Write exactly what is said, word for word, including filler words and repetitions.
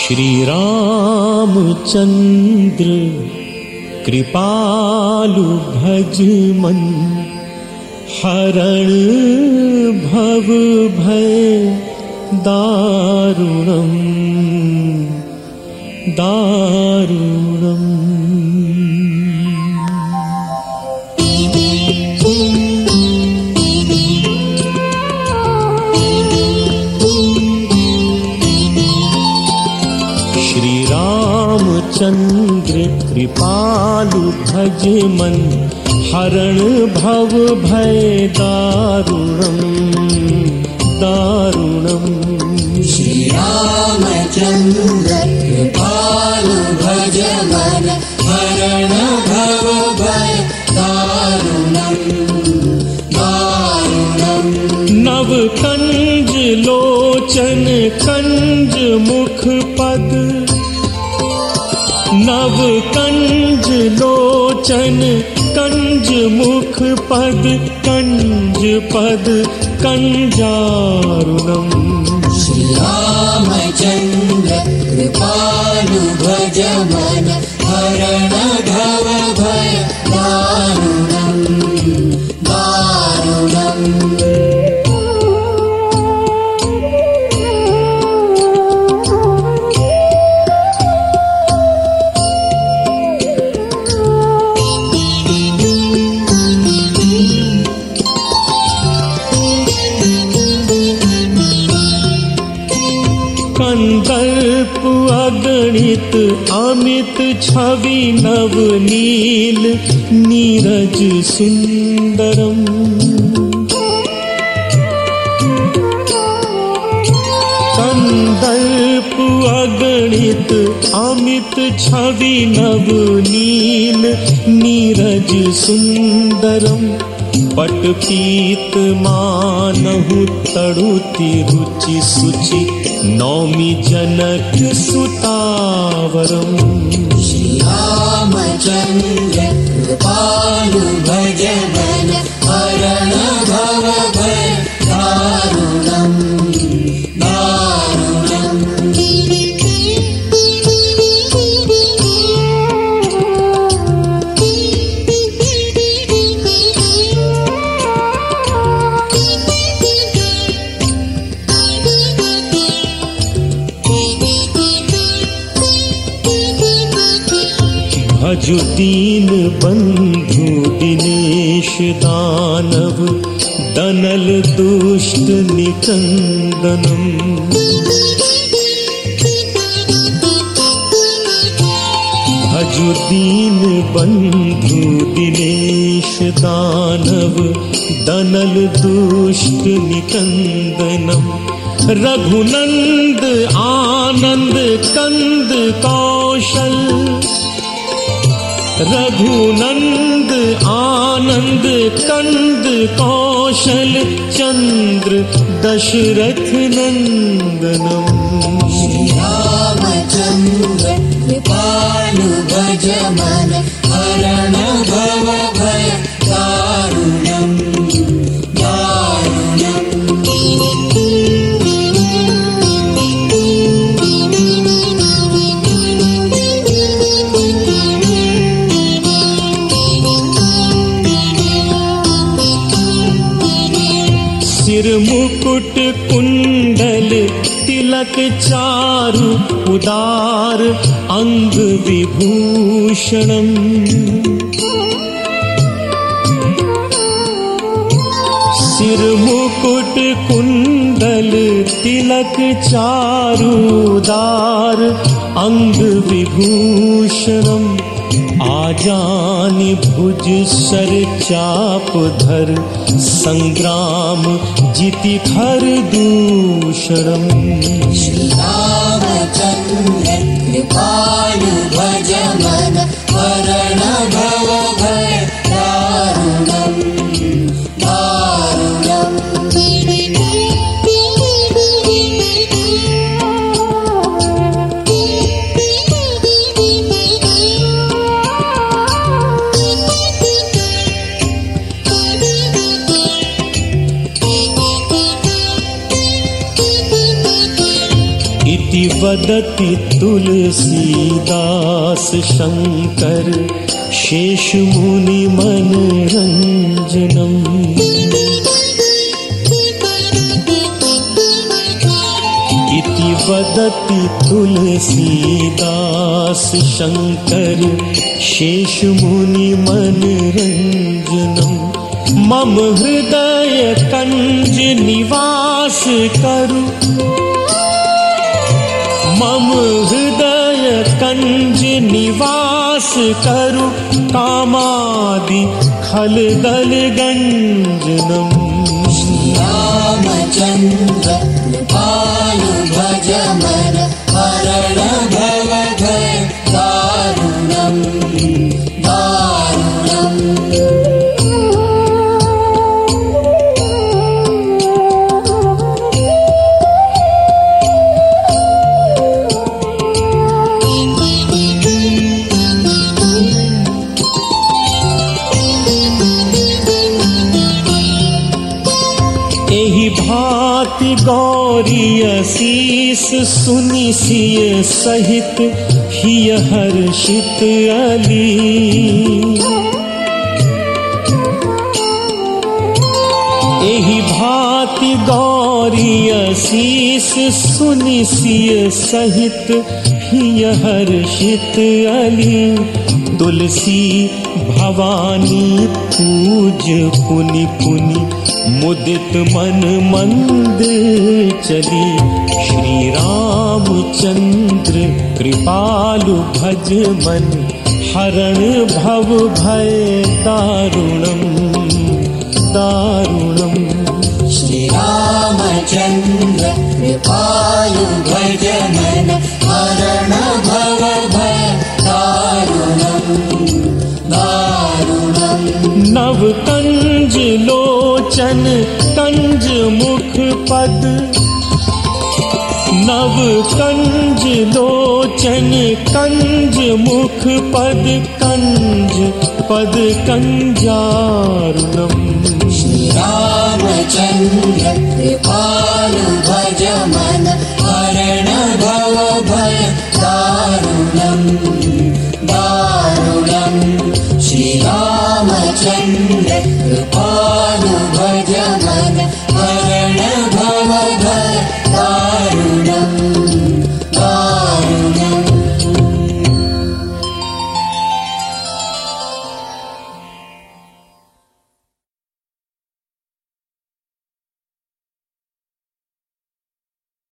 श्री रामचंद्र कृपालु भज मन, हरण भव भय दारुणम दारुणम। श्री रामचंद्र कृपालु भज मन, हरण भव भय दारुणम दारुणम। श्री रामचंद्र कृपालु भज मन, हरण भव भय दारुणम दारुणम। नव कंज लोचन कंज मुख पद, नव कंज लोचन कंज मुख पद, कंज पद कंजारुणम। श्री रामचंद्र कृपालु भज मन, हरण भव भय दारुणम दारुणम। कंदर्प अगणित अमित छवि नव नील, नीरज सुंदरम। कंदर्प अगणित अमित छवि नव नील, नीरज सुंदरम। पट पीत मानहु तड़ुति रुचि सुचि, नौमी जनक सुतावरम। श्री रामचंद्र कृपालु भज मन, हरण भव भय दारुणम दारुणम। भजु दीन बंधु दिनेश दानव, दनल दुष्ट निकंदनम। भजु दीन बंधु दिनेश दानव, दनल दुष्ट निकंदनम। रघुनंद आनंद कंद कौशल, रघुनंद आनंद कंद कौशल, चंद्र दशरथ नंदनम। श्री रामचंद्र कृपालु भज मन, हरण भव भय दारुणम दारुणम। सिर मुकुट कुंडल तिलक चारु, उदार अंग विभूषणम। सिर मुकुट कुंडल तिलक चारु, उदार अंग विभूषणम। आजानि भुज सर चाप धर, संग्राम जिति खर दूषणम। श्री रामचंद्र कृपालु भज मन, हरण भव भय दारुणम दारुणम। इति वदति तुलसीदास शंकर शेषमुनि मनरंजनम्। इति वदति तुलसीदास शंकर शेषमुनि मनरंजनम्। मम हृदय कंज निवास करु, मम हृदय कंज निवास करु, कामादि खलदल गंजनम्। श्री रामचंद्र कृपालु भज मन, हरण भव भय दारुणम् दारुणम्। एहि भांति गौरी असीस सुनि सिय सहित हिय हर्षित अली। एहि भांति गौरी असीस सुनि सिय सहित हिय हर्षित अली। तुलसी भवानी पूज पुनि पुनि, मुदित मन मंदिर चली। श्री रामचंद्र कृपालु भज मन, हरण भव भय दारुणम् दारुणम्। श्री रामचंद्र कृपालु भज मन, हरण भव भय दारुणम् दारुणम्। नव कंज लोचन कंज मुख पद, नव कंज लोचन कंज मुख पद, कंज पद कंजारुणम्। श्री रामचंद्र कृपालु भज मन, हरण भव भय